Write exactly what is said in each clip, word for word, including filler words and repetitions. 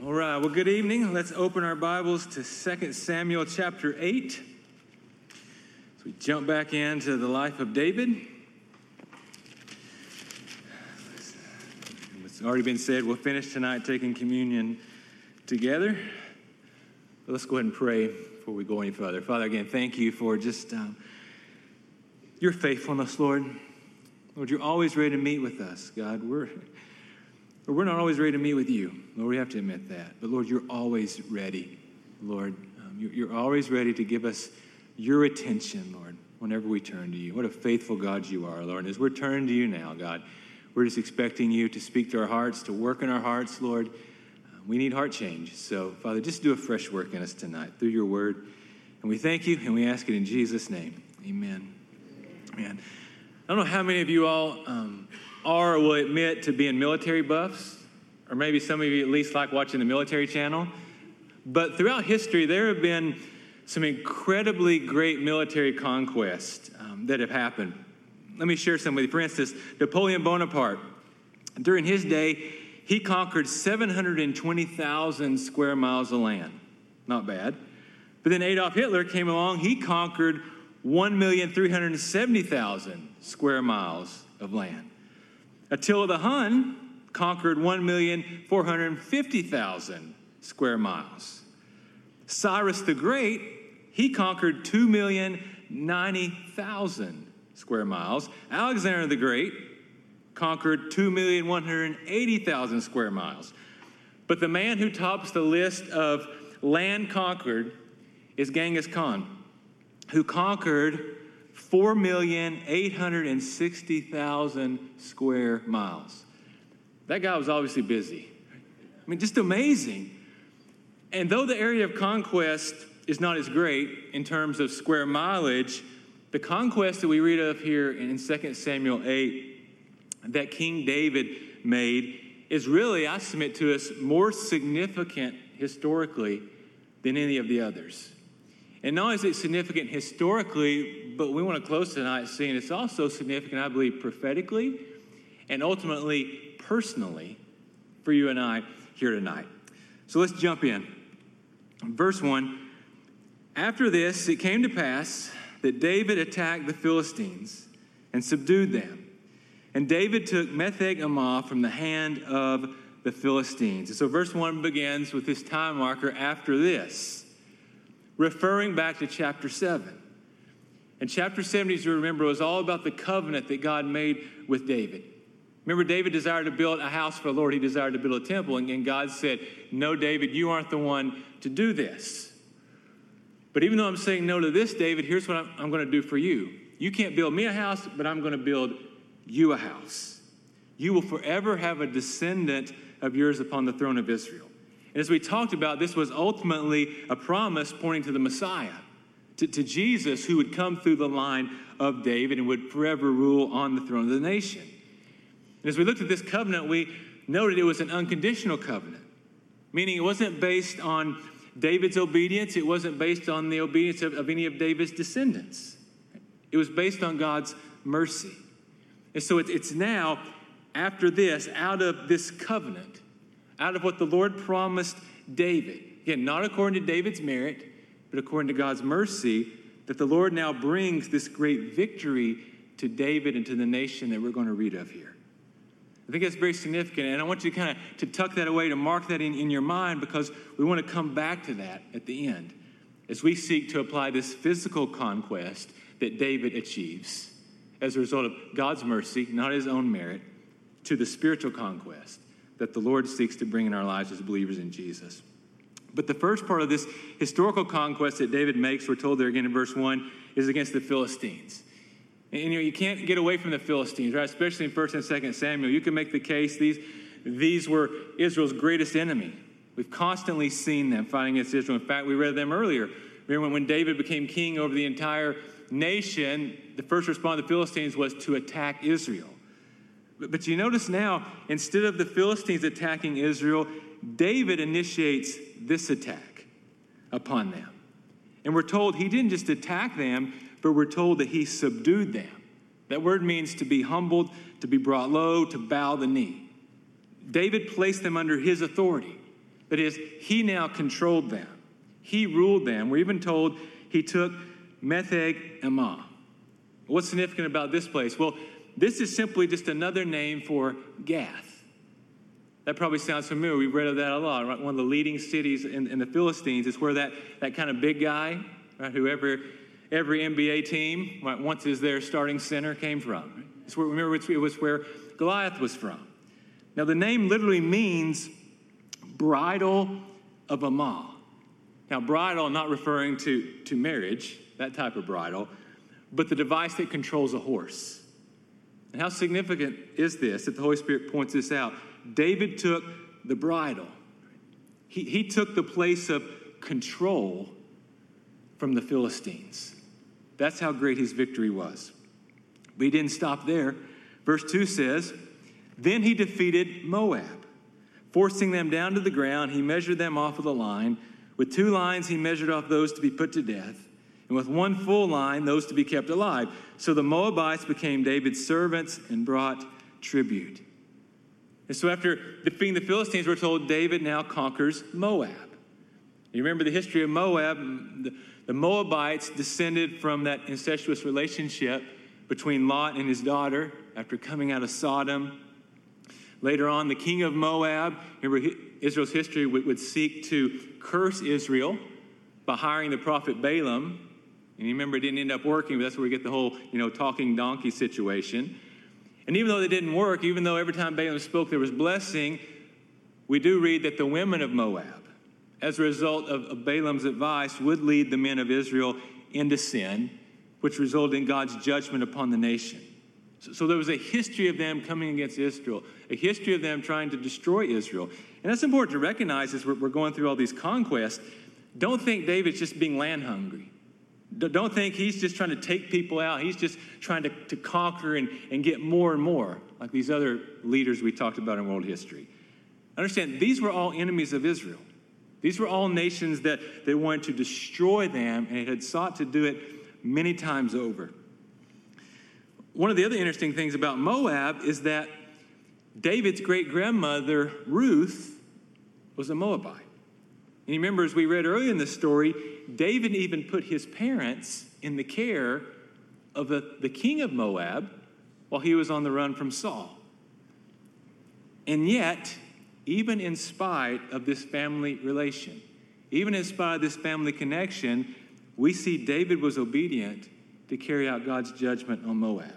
All right, well, good evening. Let's open our Bibles to Second Samuel chapter eight. So we jump back into the life of David. It's already been said, we'll finish tonight taking communion together. But let's go ahead and pray before we go any further. Father, again, thank you for just um, your faithfulness, Lord. Lord, you're always ready to meet with us, God. We're... But we're not always ready to meet with you. Lord, we have to admit that. But Lord, you're always ready. Lord, um, you're, you're always ready to give us your attention, Lord, whenever we turn to you. What a faithful God you are, Lord. As we're turning to you now, God, we're just expecting you to speak to our hearts, to work in our hearts, Lord. Uh, we need heart change. So, Father, just do a fresh work in us tonight through your word. And we thank you, and we ask it in Jesus' name. Amen. Amen. I don't know how many of you all... Um, are or will admit to being military buffs, or maybe some of you at least like watching the Military Channel. But throughout history, there have been some incredibly great military conquests um, that have happened. Let me share some with you. For instance, Napoleon Bonaparte, during his day, he conquered seven hundred twenty thousand square miles of land. Not bad. But then Adolf Hitler came along, he conquered one million three hundred seventy thousand square miles of land. Attila the Hun conquered one million four hundred fifty thousand square miles. Cyrus the Great, he conquered two million ninety thousand square miles. Alexander the Great conquered two million one hundred eighty thousand square miles. But the man who tops the list of land conquered is Genghis Khan, who conquered four million eight hundred sixty thousand square miles. That guy was obviously busy. I mean, just amazing. And though the area of conquest is not as great in terms of square mileage, the conquest that we read of here in Second Samuel eight that King David made is really, I submit to us, more significant historically than any of the others. And not only is it significant historically, but we want to close tonight seeing it's also significant, I believe, prophetically and ultimately personally for you and I here tonight. So let's jump in. Verse one, after this, it came to pass that David attacked the Philistines and subdued them. And David took Metheg-Ammah from the hand of the Philistines. And so verse one begins with this time marker, after this, referring back to chapter seven. And chapter seven, as you remember, was all about the covenant that God made with David. Remember, David desired to build a house for the Lord. He desired to build a temple. And, and God said, no, David, you aren't the one to do this. But even though I'm saying no to this, David, here's what I'm, I'm going to do for you. You can't build me a house, but I'm going to build you a house. You will forever have a descendant of yours upon the throne of Israel. And as we talked about, this was ultimately a promise pointing to the Messiah, to, to Jesus, who would come through the line of David and would forever rule on the throne of the nation. And as we looked at this covenant, we noted it was an unconditional covenant, meaning it wasn't based on David's obedience. It wasn't based on the obedience of, of any of David's descendants. It was based on God's mercy. And so it, it's now, after this, out of this covenant, out of what the Lord promised David, again, not according to David's merit, but according to God's mercy, that the Lord now brings this great victory to David and to the nation that we're going to read of here. I think that's very significant, and I want you to kind of to tuck that away, to mark that in, in your mind, because we want to come back to that at the end as we seek to apply this physical conquest that David achieves as a result of God's mercy, not his own merit, to the spiritual conquest that the Lord seeks to bring in our lives as believers in Jesus. But the first part of this historical conquest that David makes, we're told there again in verse one, is against the Philistines. And you know, you can't get away from the Philistines, right? Especially in First and Second Samuel. You can make the case these, these were Israel's greatest enemy. We've constantly seen them fighting against Israel. In fact, we read them earlier. Remember when David became king over the entire nation, the first response of the Philistines was to attack Israel. But you notice now, instead of the Philistines attacking Israel, David initiates this attack upon them. And we're told he didn't just attack them, but we're told that he subdued them. That word means to be humbled, to be brought low, to bow the knee. David placed them under his authority. That is, he now controlled them. He ruled them. We're even told he took Metheg Ammah. What's significant about this place? Well, this is simply just another name for Gath. That probably sounds familiar. We've read of that a lot. Right? One of the leading cities in, in the Philistines is where that, that kind of big guy, right, whoever every N B A team, right, once is their starting center, came from. Right? It's where, remember, it was where Goliath was from. Now, the name literally means bridle of Ammah. Now, bridle, not referring to, to marriage, that type of bridle, but the device that controls a horse. And how significant is this that the Holy Spirit points this out? David took the bridle. He, he took the place of control from the Philistines. That's how great his victory was. But he didn't stop there. Verse two says, then he defeated Moab. Forcing them down to the ground, he measured them off with a line. With two lines, he measured off those to be put to death. And with one full line, those to be kept alive. So the Moabites became David's servants and brought tribute. And so after defeating the Philistines, we're told David now conquers Moab. You remember the history of Moab? The, the Moabites descended from that incestuous relationship between Lot and his daughter after coming out of Sodom. Later on, the king of Moab, remember Israel's history, would, would seek to curse Israel by hiring the prophet Balaam. And you remember it didn't end up working, but that's where we get the whole, you know, talking donkey situation. And even though they didn't work, even though every time Balaam spoke there was blessing, we do read that the women of Moab, as a result of, of Balaam's advice, would lead the men of Israel into sin, which resulted in God's judgment upon the nation. So, so there was a history of them coming against Israel, a history of them trying to destroy Israel. And that's important to recognize as we're, we're going through all these conquests. Don't think David's just being land hungry. Don't think he's just trying to take people out. He's just trying to, to conquer and, and get more and more, like these other leaders we talked about in world history. Understand, these were all enemies of Israel. These were all nations that they wanted to destroy them, and it had sought to do it many times over. One of the other interesting things about Moab is that David's great-grandmother, Ruth, was a Moabite. And you remember, as we read earlier in the story, David even put his parents in the care of the, the king of Moab while he was on the run from Saul. And yet, even in spite of this family relation, even in spite of this family connection, we see David was obedient to carry out God's judgment on Moab.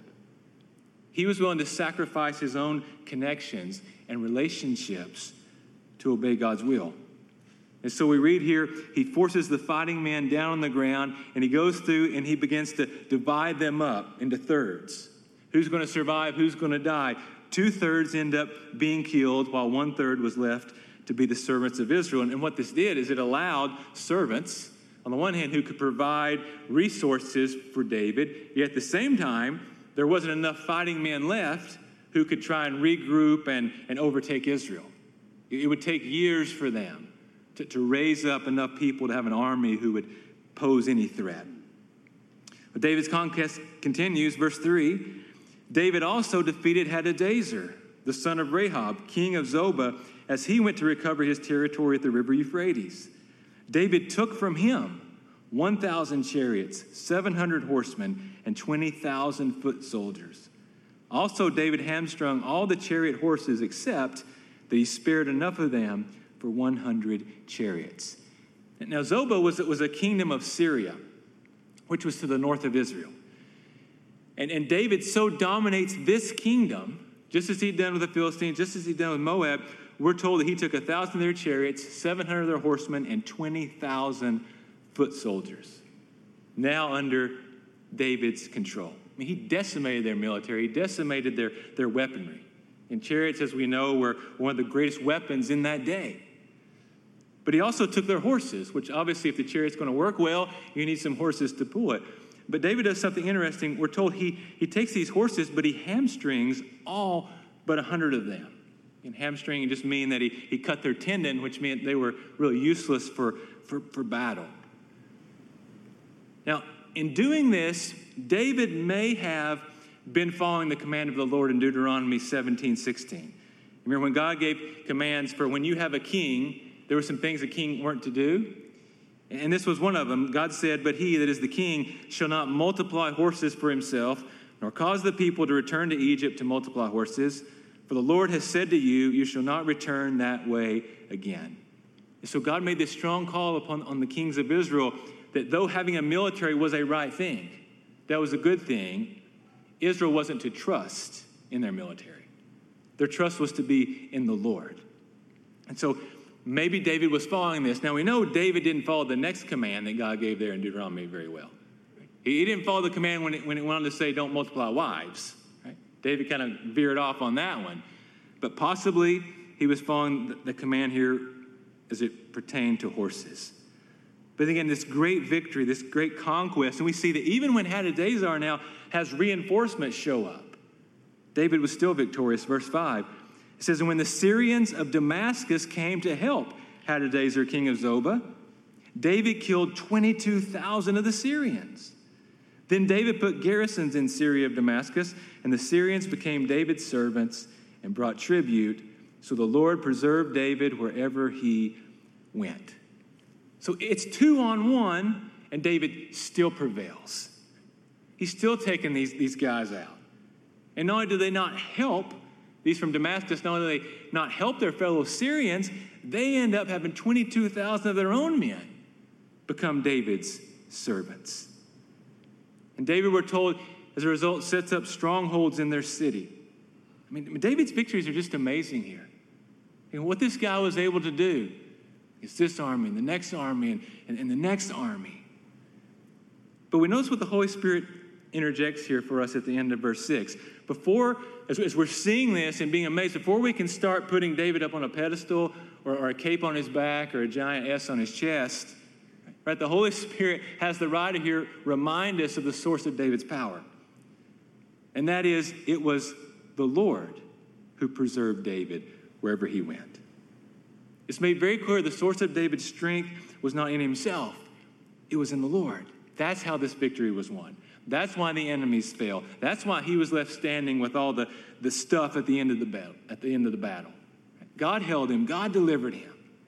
He was willing to sacrifice his own connections and relationships to obey God's will. And so we read here, he forces the fighting men down on the ground, and he goes through and he begins to divide them up into thirds. Who's going to survive? Who's going to die? Two-thirds end up being killed, while one-third was left to be the servants of Israel. And what this did is it allowed servants, on the one hand, who could provide resources for David, yet at the same time, there wasn't enough fighting men left who could try and regroup and, and overtake Israel. It would take years for them to, to raise up enough people to have an army who would pose any threat. But David's conquest continues, verse three. David also defeated Hadadezer, the son of Rahab, king of Zobah, as he went to recover his territory at the river Euphrates. David took from him one thousand chariots, seven hundred horsemen, and twenty thousand foot soldiers. Also, David hamstrung all the chariot horses, except that he spared enough of them for one hundred chariots. Now, Zobah was, was a kingdom of Syria, which was to the north of Israel. And, and David so dominates this kingdom, just as he'd done with the Philistines, just as he'd done with Moab, we're told that he took one thousand of their chariots, seven hundred of their horsemen, and twenty thousand foot soldiers, now under David's control. I mean, he decimated their military. He decimated their, their weaponry. And chariots, as we know, were one of the greatest weapons in that day. But he also took their horses, which obviously, if the chariot's going to work well, you need some horses to pull it. But David does something interesting. We're told he, he takes these horses, but he hamstrings all but one hundred of them. And hamstring just mean that he, he cut their tendon, which meant they were really useless for, for, for battle. Now, in doing this, David may have been following the command of the Lord in Deuteronomy seventeen sixteen. Remember when God gave commands for when you have a king, there were some things the king weren't to do. And this was one of them. God said, "But he, that is the king, shall not multiply horses for himself, nor cause the people to return to Egypt to multiply horses. For the Lord has said to you, you shall not return that way again." And so God made this strong call upon on the kings of Israel that though having a military was a right thing, that was a good thing, Israel wasn't to trust in their military. Their trust was to be in the Lord. And so maybe David was following this. Now we know David didn't follow the next command that God gave there in Deuteronomy very well. He didn't follow the command when it, when it went on to say don't multiply wives. Right? David kind of veered off on that one. But possibly he was following the, the command here as it pertained to horses. But again, this great victory, this great conquest, and we see that even when Hadadezer now has reinforcements show up, David was still victorious. Verse five, it says, "And when the Syrians of Damascus came to help Hadadezer, king of Zobah, David killed twenty-two thousand of the Syrians. Then David put garrisons in Syria of Damascus, and the Syrians became David's servants and brought tribute. So the Lord preserved David wherever he went." So it's two on one, and David still prevails. He's still taking these, these guys out. And not only do they not help, these from Damascus, not only do they not help their fellow Syrians, they end up having twenty-two thousand of their own men become David's servants. And David, we're told, as a result, sets up strongholds in their city. I mean, David's victories are just amazing here. And what this guy was able to do is this army, and the next army, and, and, and the next army. But we notice what the Holy Spirit interjects here for us at the end of verse six. Before, as, as we're seeing this and being amazed, before we can start putting David up on a pedestal or, or a cape on his back or a giant S on his chest, right, the Holy Spirit has the right to here remind us of the source of David's power. And that is, it was the Lord who preserved David wherever he went. It's made very clear the source of David's strength was not in himself. It was in the Lord. That's how this victory was won. That's why the enemies fell. That's why he was left standing with all the, the stuff at the end of the battle, at the end of the battle. God held him. God delivered him.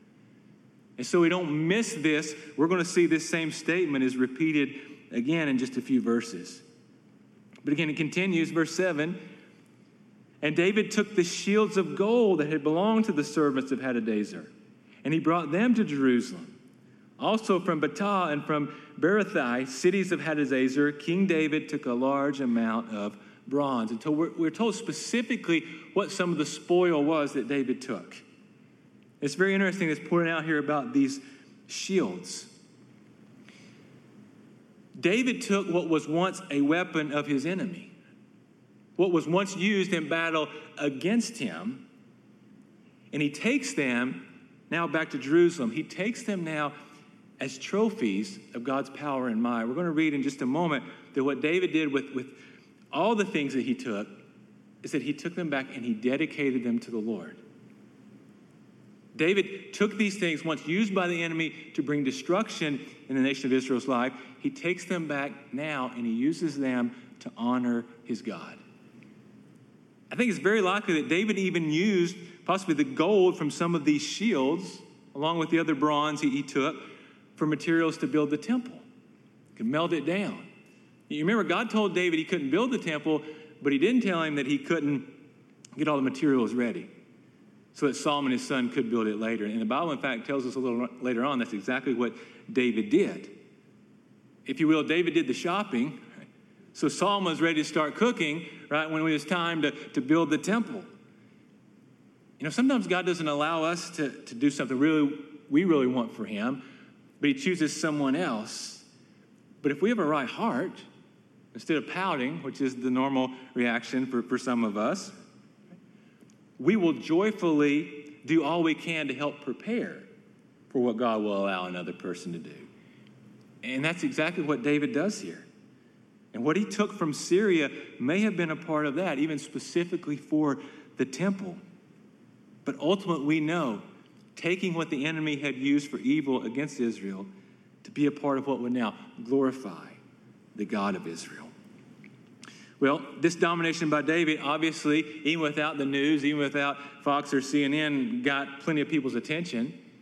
And so we don't miss this. We're going to see this same statement is repeated again in just a few verses. But again, it continues, verse seven. "And David took the shields of gold that had belonged to the servants of Hadadezer, and he brought them to Jerusalem. Also from Betah and from Berothai, cities of Hadadezer, King David took a large amount of bronze." Until we're, we're told specifically what some of the spoil was that David took. It's very interesting it's pointed out here about these shields. David took what was once a weapon of his enemy, what was once used in battle against him, and he takes them now back to Jerusalem. He takes them now as trophies of God's power and might. We're going to read in just a moment that what David did with, with all the things that he took is that he took them back and he dedicated them to the Lord. David took these things once used by the enemy to bring destruction in the nation of Israel's life. He takes them back now and he uses them to honor his God. I think it's very likely that David even used possibly the gold from some of these shields, along with the other bronze he, he took, for materials to build the temple. He could melt it down. You remember, God told David he couldn't build the temple, but he didn't tell him that he couldn't get all the materials ready so that Solomon, his son, could build it later. And the Bible, in fact, tells us a little later on that's exactly what David did. If you will, David did the shopping. So Solomon was ready to start cooking, right, when it was time to, to build the temple. You know, sometimes God doesn't allow us to, to do something really we really want for him, but he chooses someone else. But if we have a right heart, instead of pouting, which is the normal reaction for, for some of us, we will joyfully do all we can to help prepare for what God will allow another person to do. And that's exactly what David does here. And what he took from Syria may have been a part of that, even specifically for the temple. But ultimately, we know, taking what the enemy had used for evil against Israel to be a part of what would now glorify the God of Israel. Well, this domination by David, obviously, even without the news, even without Fox or C N N, got plenty of people's attention.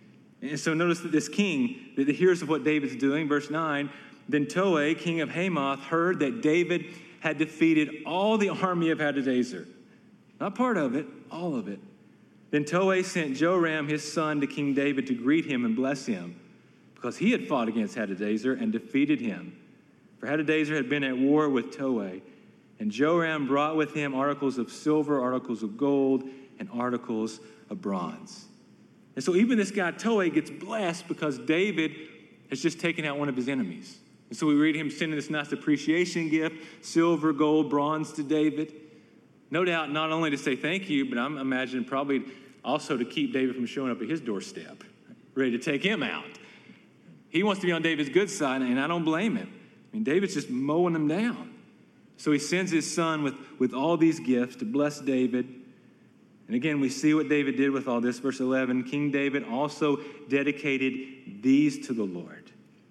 And so notice that this king, that hears of what David's doing, verse nine, then Toei, king of Hamath, heard that David had defeated all the army of Hadadezer. Not part of it, all of it. Then Toei sent Joram, his son, to King David to greet him and bless him, because he had fought against Hadadezer and defeated him. For Hadadezer had been at war with Toei, and Joram brought with him articles of silver, articles of gold, and articles of bronze. And so even this guy Toei gets blessed because David has just taken out one of his enemies. And so we read him sending this nice appreciation gift, silver, gold, bronze to David. No doubt not only to say thank you, but I'm imagining probably also to keep David from showing up at his doorstep, ready to take him out. He wants to be on David's good side, and I don't blame him. I mean, David's just mowing him down. So he sends his son with, with all these gifts to bless David. And again, we see what David did with all this. Verse eleven, King David also dedicated these to the Lord,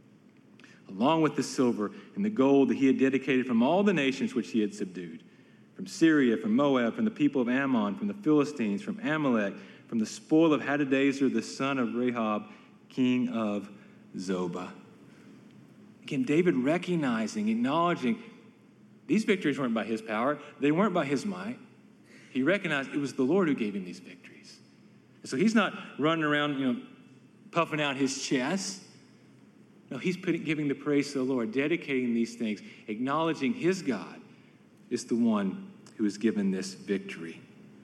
along with the silver and the gold that he had dedicated from all the nations which he had subdued, from Syria, from Moab, from the people of Ammon, from the Philistines, from Amalek, from the spoil of Hadadezer, the son of Rehob, king of Zobah. Again, David recognizing, acknowledging, these victories weren't by his power. They weren't by his might. He recognized it was the Lord who gave him these victories. And so he's not running around, you know, puffing out his chest. No, he's putting, giving the praise to the Lord, dedicating these things, acknowledging his God is the one who has given this victory.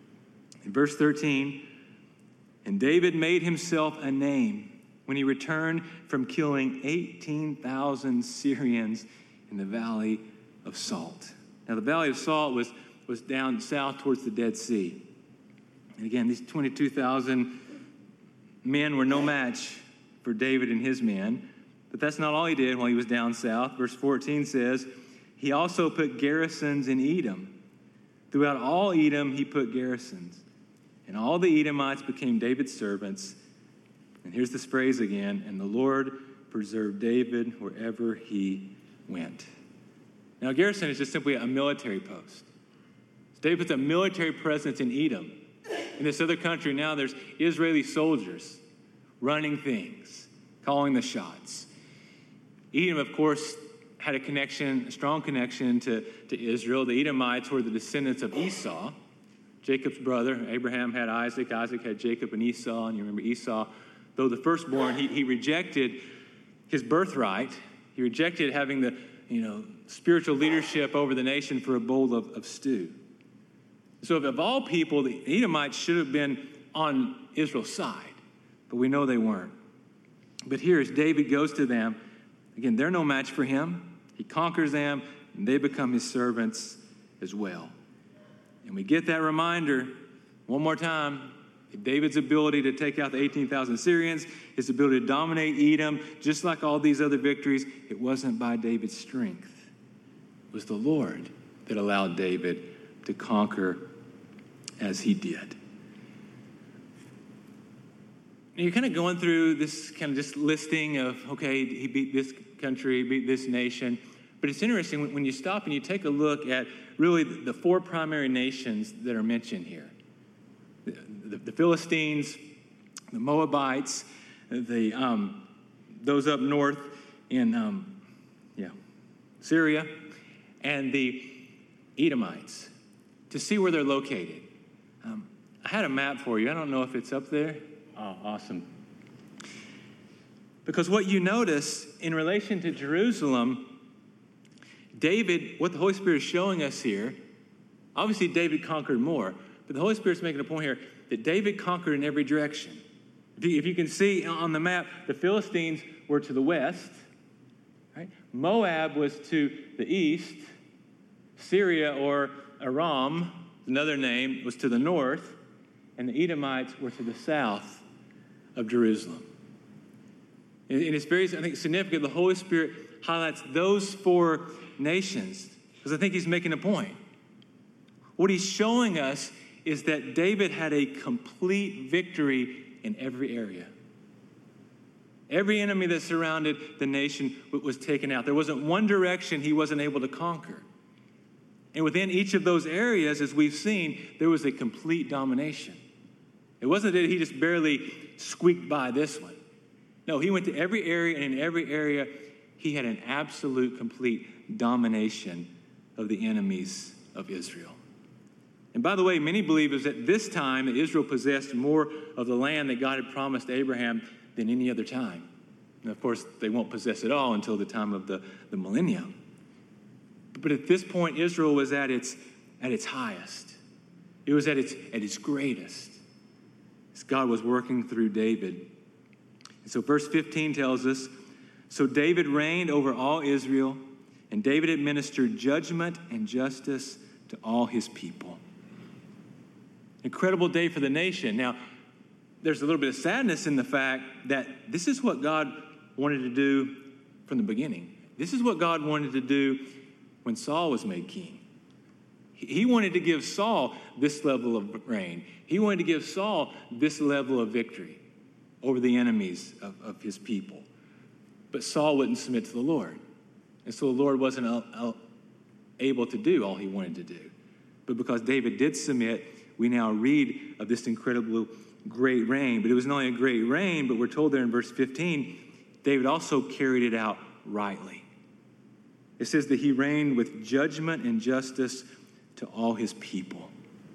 In verse thirteen, and David made himself a name when he returned from killing eighteen thousand Syrians in the Valley of Salt. Now, the Valley of Salt was, was down south towards the Dead Sea. And again, these twenty-two thousand men were no match for David and his men. But that's not all he did while he was down south. Verse fourteen says, he also put garrisons in Edom. Throughout all Edom, he put garrisons. And all the Edomites became David's servants. And here's this phrase again, and the Lord preserved David wherever he went. Now, garrison is just simply a military post. So David puts a military presence in Edom. In this other country now, there's Israeli soldiers running things, calling the shots. Edom, of course, had a connection, a strong connection to, to Israel. The Edomites were the descendants of Esau, Jacob's brother. Abraham had Isaac, Isaac had Jacob and Esau. And you remember Esau, though the firstborn, he, he rejected his birthright. He rejected having the, you know, spiritual leadership over the nation for a bowl of, of stew. So if of all people, the Edomites should have been on Israel's side, but we know they weren't. But here, as David goes to them, again, they're no match for him. He conquers them, and they become his servants as well. And we get that reminder one more time. David's ability to take out the eighteen thousand Syrians, his ability to dominate Edom, just like all these other victories, it wasn't by David's strength. It was the Lord that allowed David to conquer as he did. And you're kind of going through this kind of just listing of, okay, he beat this country, he beat this nation. But it's interesting when you stop and you take a look at really the four primary nations that are mentioned here. The, the, the Philistines, the Moabites, the um, those up north in um, yeah, Syria, and the Edomites, to see where they're located. Um, I had a map for you. I don't know if it's up there. Oh, awesome. Because what you notice in relation to Jerusalem, David, what the Holy Spirit is showing us here, obviously David conquered more, but the Holy Spirit's making a point here that David conquered in every direction. If you, if you can see on the map, the Philistines were to the west, right? Moab was to the east. Syria, or Aram, another name, was to the north, and the Edomites were to the south of Jerusalem. And it's very, I think, significant. The Holy Spirit highlights those four nations because I think he's making a point. What he's showing us is that David had a complete victory in every area. Every enemy that surrounded the nation was taken out. There wasn't one direction he wasn't able to conquer. And within each of those areas, as we've seen, there was a complete domination. It wasn't that he just barely squeaked by this one. No, he went to every area, and in every area, he had an absolute, complete domination of the enemies of Israel. And by the way, many believe is at this time that Israel possessed more of the land that God had promised Abraham than any other time. And of course, they won't possess it all until the time of the, the millennium. But at this point, Israel was at its, at its highest. It was at its, at its greatest. As God was working through David. And so verse fifteen tells us, so David reigned over all Israel, and David administered judgment and justice to all his people. Incredible day for the nation. Now, there's a little bit of sadness in the fact that this is what God wanted to do from the beginning. This is what God wanted to do when Saul was made king. He wanted to give Saul this level of reign. He wanted to give Saul this level of victory over the enemies of, of his people. But Saul wouldn't submit to the Lord. And so the Lord wasn't able to do all he wanted to do. But because David did submit, we now read of this incredible great reign. But it was not only a great reign, but we're told there in verse fifteen, David also carried it out rightly. It says that he reigned with judgment and justice to all his people.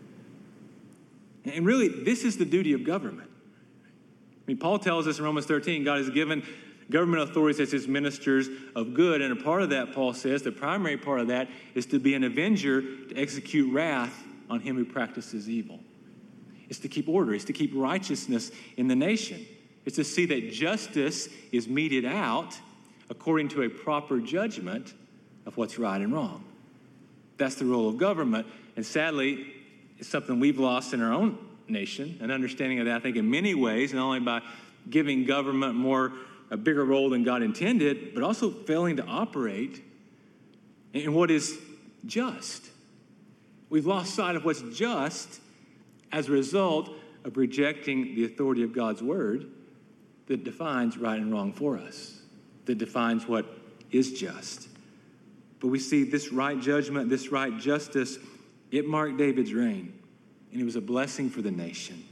And really, this is the duty of government. I mean, Paul tells us in Romans thirteen, God has given government authorities as his ministers of good. And a part of that, Paul says, the primary part of that is to be an avenger, to execute wrath on him who practices evil. It's to keep order. It's to keep righteousness in the nation. It's to see that justice is meted out according to a proper judgment of what's right and wrong. That's the role of government. And sadly, it's something we've lost in our own nation, an understanding of that, I think, in many ways, not only by giving government more, a bigger role than God intended, but also failing to operate in what is just. We've lost sight of what's just as a result of rejecting the authority of God's word that defines right and wrong for us, that defines what is just. But we see this right judgment, this right justice, it marked David's reign, and it was a blessing for the nation.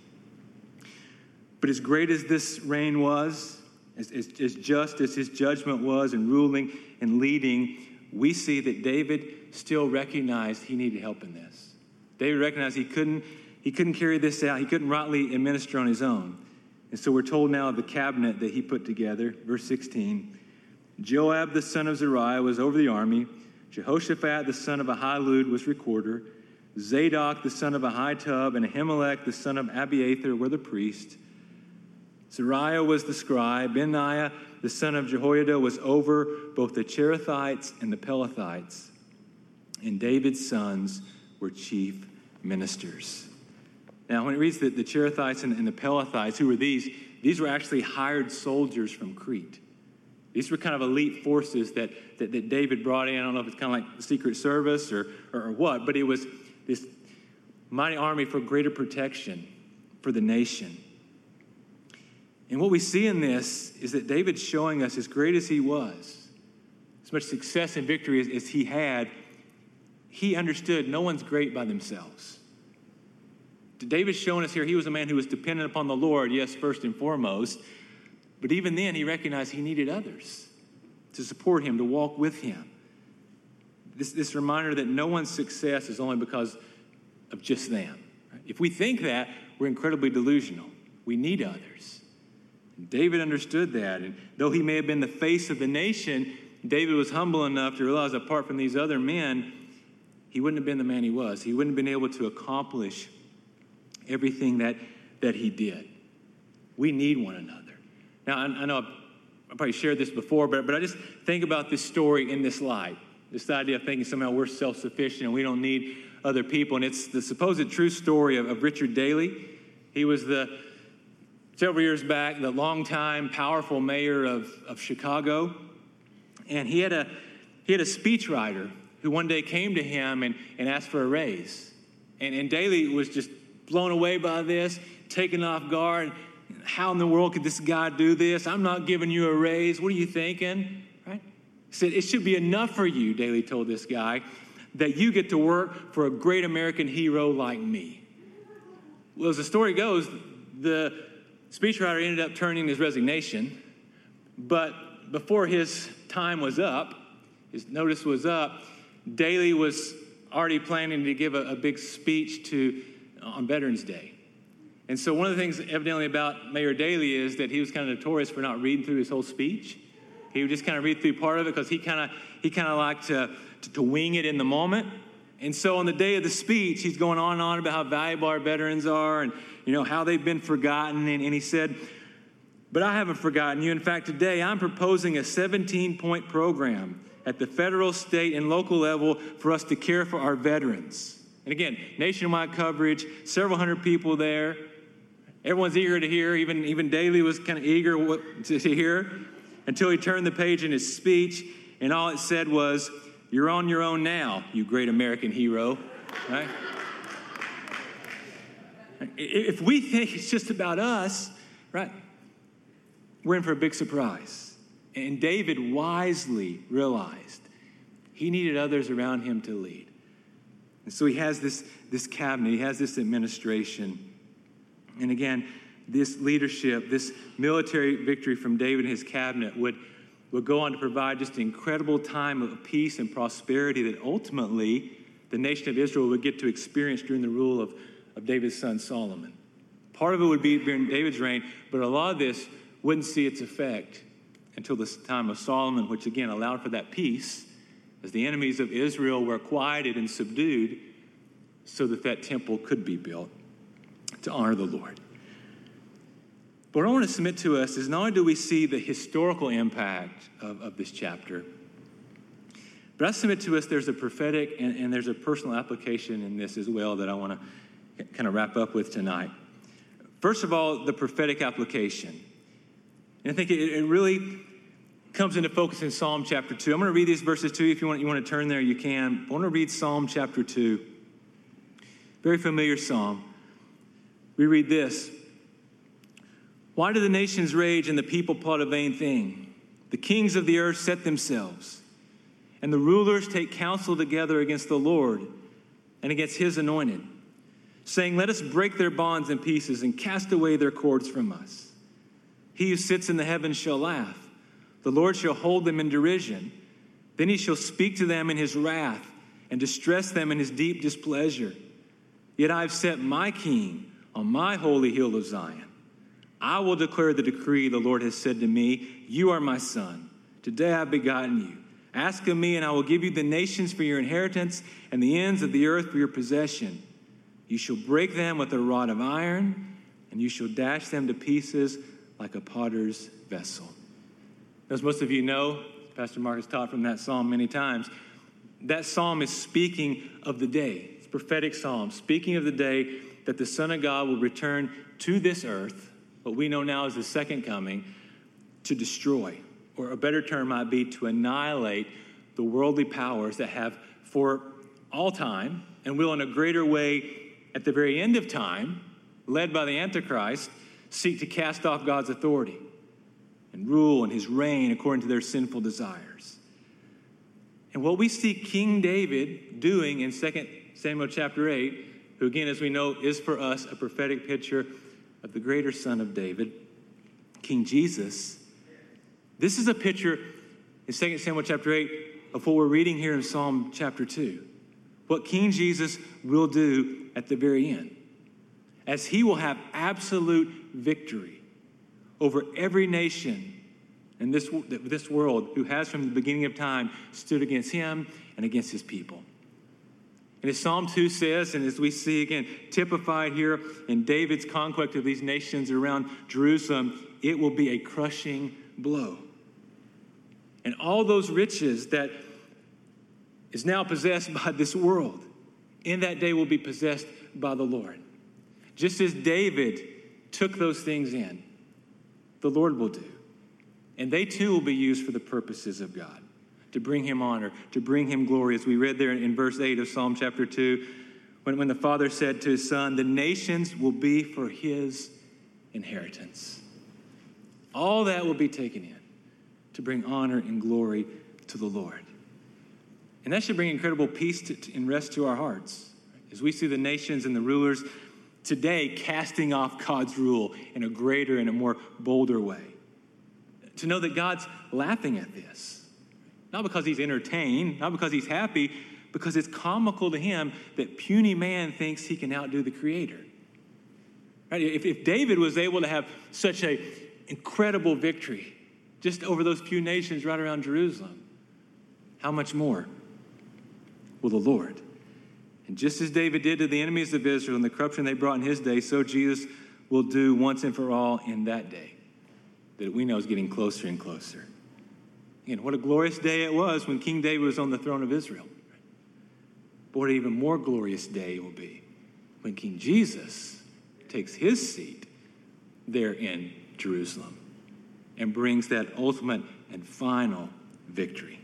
But as great as this reign was, as, as, as just as his judgment was in ruling and leading, we see that David still recognized he needed help in this. David recognized he couldn't, he couldn't carry this out. He couldn't rightly administer on his own. And so we're told now of the cabinet that he put together. Verse sixteen, Joab the son of Zeruiah was over the army. Jehoshaphat the son of Ahilud was recorder. Zadok the son of Ahitub and Ahimelech the son of Abiathar were the priests. Zeruiah was the scribe. Benaiah the son of Jehoiada was over both the Cherethites and the Pelethites. And David's sons were chief ministers. Now, when it reads that the Cherethites and, and the Pelethites, who were these? These were actually hired soldiers from Crete. These were kind of elite forces that, that, that David brought in. I don't know if it's kind of like the Secret Service or, or, or what, but it was this mighty army for greater protection for the nation. And what we see in this is that David's showing us, as great as he was, as much success and victory as, as he had, he understood no one's great by themselves. David's showing us here he was a man who was dependent upon the Lord, yes, first and foremost, but even then he recognized he needed others to support him, to walk with him. This, this reminder that no one's success is only because of just them. If we think that, we're incredibly delusional. We need others. David understood that, and though he may have been the face of the nation, David was humble enough to realize apart from these other men, he wouldn't have been the man he was. He wouldn't have been able to accomplish everything that, that he did. We need one another. Now, I, I know I've, I've probably shared this before, but, but I just think about this story in this light. This idea of thinking somehow we're self-sufficient and we don't need other people. And it's the supposed true story of, of Richard Daley. He was the, several years back, the longtime powerful mayor of, of Chicago. And he had a he had a speechwriter who one day came to him and, and asked for a raise. And, and Daley was just blown away by this, taken off guard. How in the world could this guy do this? I'm not giving you a raise. What are you thinking? Right? He said, it should be enough for you, Daley told this guy, that you get to work for a great American hero like me. Well, as the story goes, the speechwriter ended up turning his resignation, But before his time was up, his notice was up, Daley was already planning to give a, a big speech to on Veterans Day. And so one of the things evidently about Mayor Daley is that he was kind of notorious for not reading through his whole speech. He would just kind of read through part of it because he kind of he kind of liked to, to, to wing it in the moment. And so on the day of the speech, he's going on and on about how valuable our veterans are and, you know, how they've been forgotten. And, and he said, but I haven't forgotten you. In fact, today I'm proposing a seventeen-point program at the federal, state, and local level for us to care for our veterans. And again, nationwide coverage, several hundred people there. Everyone's eager to hear. Even, even Daley was kind of eager to hear until he turned the page in his speech, and all it said was, "You're on your own now, you great American hero." Right? If we think it's just about us, right, we're in for a big surprise. And David wisely realized he needed others around him to lead. And so he has this, this cabinet, he has this administration. And again, this leadership, this military victory from David and his cabinet would, would go on to provide just an incredible time of peace and prosperity that ultimately the nation of Israel would get to experience during the rule of, of David's son Solomon. Part of it would be during David's reign, but a lot of this wouldn't see its effect until the time of Solomon, which again allowed for that peace as the enemies of Israel were quieted and subdued so that that temple could be built to honor the Lord. But what I want to submit to us is not only do we see the historical impact of, of this chapter, but I submit to us there's a prophetic and, and there's a personal application in this as well that I want to kind of wrap up with tonight. First of all, the prophetic application. And I think it, it really comes into focus in Psalm chapter two. I'm going to read these verses to you. If you want, you want to turn there, you can. I want to read Psalm chapter two. Very familiar psalm. We read this. Why do the nations rage and the people plot a vain thing? The kings of the earth set themselves, and the rulers take counsel together against the Lord and against his anointed, saying, let us break their bonds in pieces and cast away their cords from us. He who sits in the heavens shall laugh. The Lord shall hold them in derision. Then he shall speak to them in his wrath and distress them in his deep displeasure. Yet I have set my king on my holy hill of Zion. I will declare the decree the Lord has said to me, you are my son. Today I have begotten you. Ask of me, and I will give you the nations for your inheritance and the ends of the earth for your possession. You shall break them with a rod of iron, and you shall dash them to pieces like a potter's vessel. As most of you know, Pastor Mark has taught from that psalm many times, that psalm is speaking of the day. It's a prophetic psalm, speaking of the day that the Son of God will return to this earth, what we know now as the second coming, to destroy, or a better term might be to annihilate the worldly powers that have for all time and will in a greater way at the very end of time, led by the Antichrist, seek to cast off God's authority and rule and his reign according to their sinful desires. And what we see King David doing in Second Samuel chapter eight, who again, as we know, is for us a prophetic picture of the greater son of David, King Jesus. This is a picture in Second Samuel chapter eight of what we're reading here in Psalm chapter two. What King Jesus will do at the very end, as he will have absolute victory over every nation in this, this world who has from the beginning of time stood against him and against his people. And as Psalm two says, and as we see again typified here in David's conquest of these nations around Jerusalem, it will be a crushing blow. And all those riches that is now possessed by this world, in that day will be possessed by the Lord. Just as David took those things in, the Lord will do. And they too will be used for the purposes of God, to bring him honor, to bring him glory. As we read there in verse eight of Psalm chapter two, when, when the Father said to his Son, the nations will be for his inheritance. All that will be taken in to bring honor and glory to the Lord. And that should bring incredible peace to, to, and rest to our hearts as we see the nations and the rulers today casting off God's rule in a greater and a more bolder way to know that God's laughing at this. Not because he's entertained, not because he's happy, because it's comical to him that puny man thinks he can outdo the Creator. Right? If, if David was able to have such an incredible victory just over those few nations right around Jerusalem, how much more will the Lord? And just as David did to the enemies of Israel and the corruption they brought in his day, so Jesus will do once and for all in that day that we know is getting closer and closer. Again, what a glorious day it was when King David was on the throne of Israel. But what an even more glorious day it will be when King Jesus takes his seat there in Jerusalem and brings that ultimate and final victory.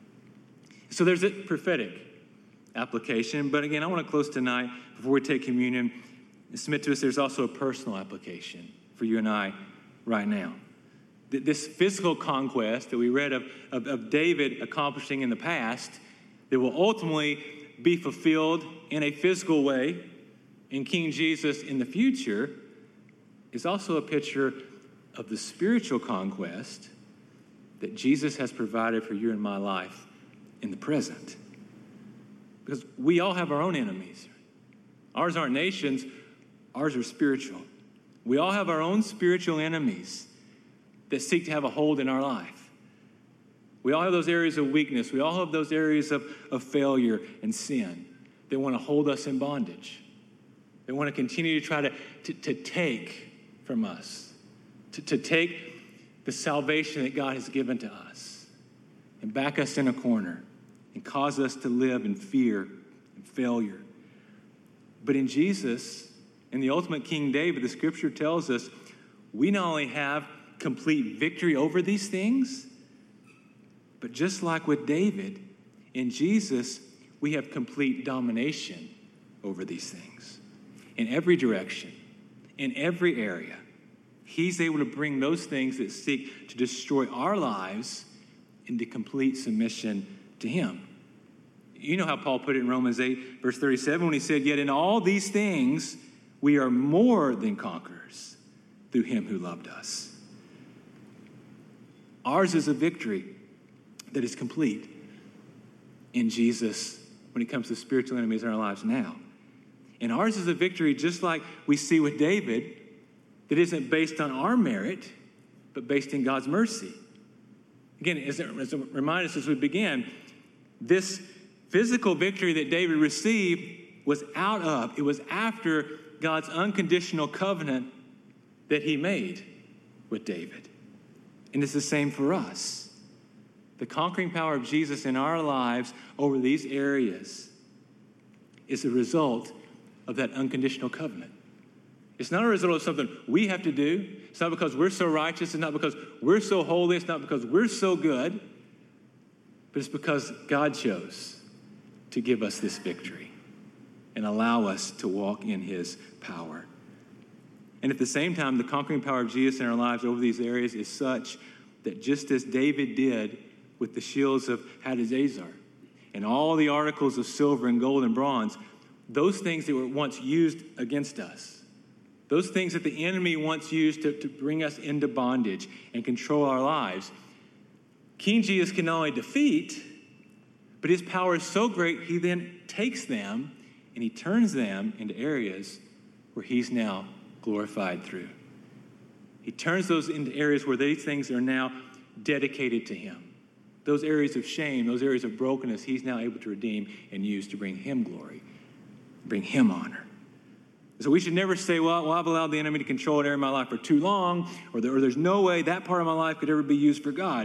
So there's a prophetic application. But again, I want to close tonight before we take communion and submit to us there's also a personal application for you and I right now. This physical conquest that we read of, of, of David accomplishing in the past that will ultimately be fulfilled in a physical way in King Jesus in the future is also a picture of the spiritual conquest that Jesus has provided for you and my life in the present. Because we all have our own enemies. Ours aren't nations, ours are spiritual. We all have our own spiritual enemies that seek to have a hold in our life. We all have those areas of weakness. We all have those areas of, of failure and sin. They want to hold us in bondage. They want to continue to try to, to, to take from us, to, to take the salvation that God has given to us and back us in a corner and cause us to live in fear and failure. But in Jesus, in the ultimate King David, the scripture tells us we not only have complete victory over these things, but just like with David, in Jesus, we have complete domination over these things. In every direction, in every area, he's able to bring those things that seek to destroy our lives into complete submission to him. You know how Paul put it in Romans eight, verse thirty-seven, when he said, yet in all these things, we are more than conquerors through him who loved us. Ours is a victory that is complete in Jesus when it comes to spiritual enemies in our lives now. And ours is a victory just like we see with David that isn't based on our merit, but based in God's mercy. Again, as a, as a reminder as we began, this physical victory that David received was out of, it was after God's unconditional covenant that he made with David. And it's the same for us. The conquering power of Jesus in our lives over these areas is a result of that unconditional covenant. It's not a result of something we have to do. It's not because we're so righteous. It's not because we're so holy. It's not because we're so good. But it's because God chose to give us this victory and allow us to walk in his power. And at the same time, the conquering power of Jesus in our lives over these areas is such that just as David did with the shields of Hadazazar and all the articles of silver and gold and bronze, those things that were once used against us, those things that the enemy once used to, to bring us into bondage and control our lives, King Jesus can not only defeat, but his power is so great, he then takes them and he turns them into areas where he's now glorified through. He turns those into areas where these things are now dedicated to him. Those areas of shame, those areas of brokenness, he's now able to redeem and use to bring him glory, bring him honor. So we should never say, well, well I've allowed the enemy to control an area of my life for too long, or, there, or there's no way that part of my life could ever be used for God.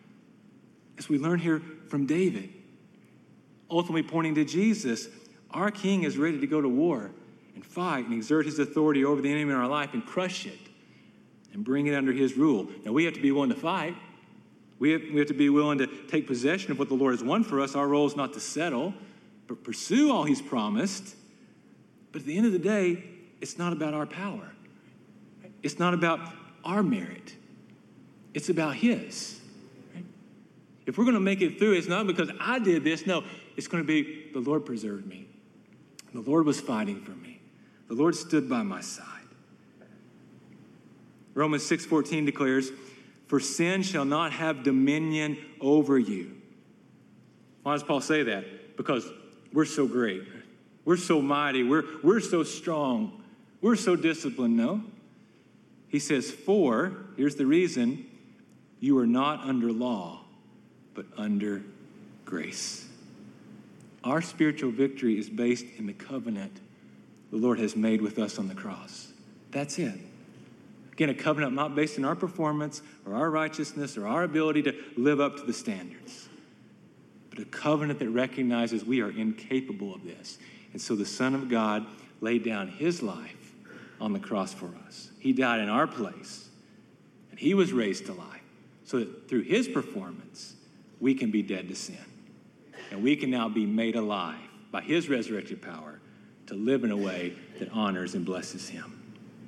As we learn here from David, ultimately pointing to Jesus, our King is ready to go to war and fight and exert his authority over the enemy in our life and crush it and bring it under his rule. Now, we have to be willing to fight. We have, we have to be willing to take possession of what the Lord has won for us. Our role is not to settle, but pursue all he's promised. But at the end of the day, it's not about our power. It's not about our merit. It's about his. Right? If we're going to make it through, it's not because I did this. No, it's going to be the Lord preserved me. The Lord was fighting for me. The Lord stood by my side. Romans six fourteen declares, For sin shall not have dominion over you. Why does Paul say that? Because we're so great. We're so mighty. We're, we're so strong. We're so disciplined. No. He says, for, here's the reason, you are not under law, but under grace. Our spiritual victory is based in the covenant the Lord has made with us on the cross. That's it. Again, a covenant not based on our performance or our righteousness or our ability to live up to the standards, but a covenant that recognizes we are incapable of this. And so the Son of God laid down his life on the cross for us. He died in our place, and he was raised to life so that through his performance, we can be dead to sin. And we can now be made alive by his resurrected power to live in a way that honors and blesses him.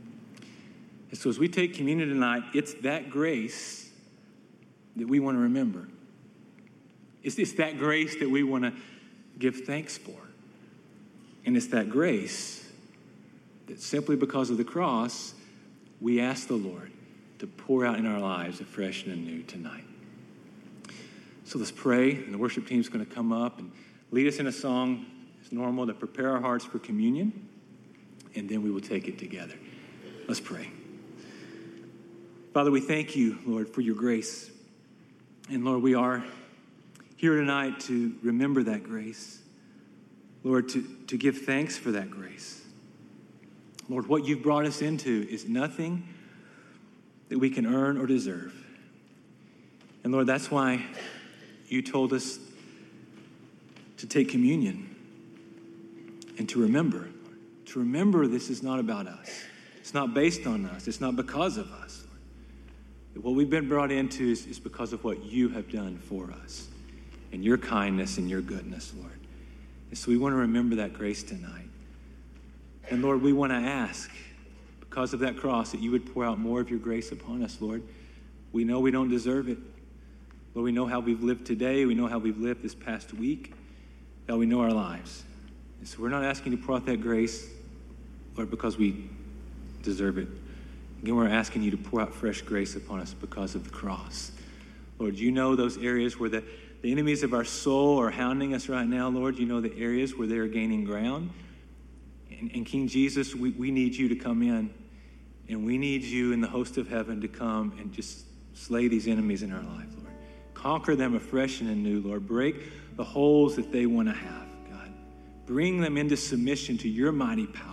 And so as we take communion tonight, it's that grace that we want to remember. It's, it's that grace that we want to give thanks for. And it's that grace that simply because of the cross, we ask the Lord to pour out in our lives afresh and anew tonight. So let's pray, and the worship team's going to come up and lead us in a song as normal to prepare our hearts for communion, and then we will take it together. Let's pray. Father, we thank you, Lord, for your grace. And Lord, we are here tonight to remember that grace. Lord, to, to give thanks for that grace. Lord, what you've brought us into is nothing that we can earn or deserve. And Lord, that's why you told us to take communion and to remember. To remember this is not about us. It's not based on us. It's not because of us. What we've been brought into is, is because of what you have done for us and your kindness and your goodness, Lord. And so we want to remember that grace tonight. And Lord, we want to ask, because of that cross, that you would pour out more of your grace upon us, Lord. We know we don't deserve it. Lord, we know how we've lived today. We know how we've lived this past week. How we know our lives. And so we're not asking you to pour out that grace, Lord, because we deserve it. Again, we're asking you to pour out fresh grace upon us because of the cross. Lord, you know those areas where the, the enemies of our soul are hounding us right now, Lord. You know the areas where they are gaining ground. And, and King Jesus, we, we need you to come in. And we need you in the host of heaven to come and just slay these enemies in our life, Lord. Conquer them afresh and anew, Lord. Break the holes that they want to have, God. Bring them into submission to your mighty power.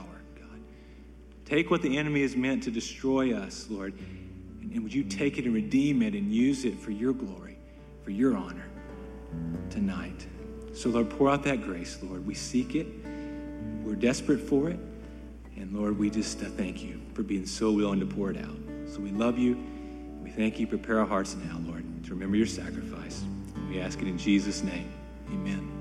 Take what the enemy has meant to destroy us, Lord, and, and would you take it and redeem it and use it for your glory, for your honor tonight. So, Lord, pour out that grace, Lord. We seek it. We're desperate for it. And, Lord, we just uh, thank you for being so willing to pour it out. So we love you. We thank you. Prepare our hearts now, Lord, to remember your sacrifice. We ask it in Jesus' name. Amen.